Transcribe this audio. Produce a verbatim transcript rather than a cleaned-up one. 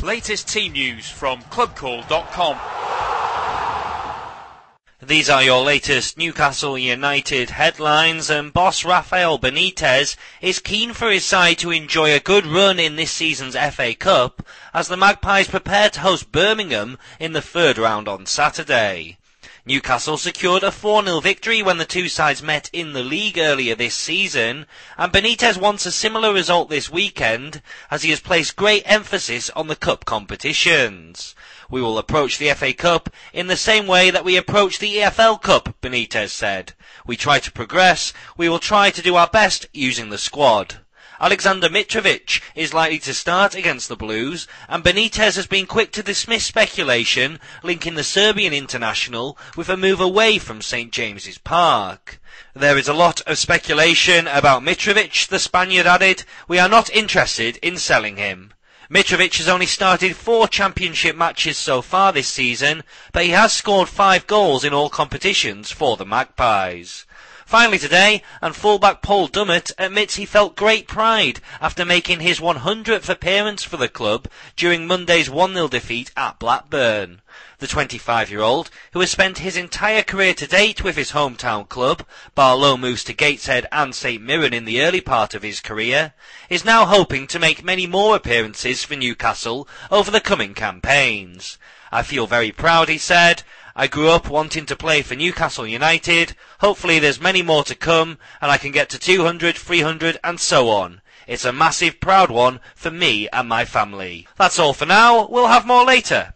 Latest team news from club call dot com. These are your latest Newcastle United headlines, and boss Rafael Benitez is keen for his side to enjoy a good run in this season's F A Cup as the Magpies prepare to host Birmingham in the third round on Saturday. Newcastle secured a four nil victory when the two sides met in the league earlier this season, and Benitez wants a similar result this weekend as he has placed great emphasis on the cup competitions. We will approach the F A Cup in the same way that we approach the E F L Cup, Benitez said. We try to progress, we will try to do our best using the squad. Alexander Mitrovic is likely to start against the Blues, and Benitez has been quick to dismiss speculation linking the Serbian international with a move away from St James's Park. There is a lot of speculation about Mitrovic, the Spaniard added. We are not interested in selling him. Mitrovic has only started four championship matches so far this season, but he has scored five goals in all competitions for the Magpies. Finally today, and fullback Paul Dummett admits he felt great pride after making his one hundredth appearance for the club during Monday's one nil defeat at Blackburn. The twenty-five-year-old, who has spent his entire career to date with his hometown club, Barlow moves to Gateshead and St Mirren in the early part of his career, is now hoping to make many more appearances for Newcastle over the coming campaigns. I feel very proud, he said. I grew up wanting to play for Newcastle United. Hopefully there's many more to come, and I can get to two hundred, three hundred and so on. It's a massive proud one for me and my family. That's all for now. We'll have more later.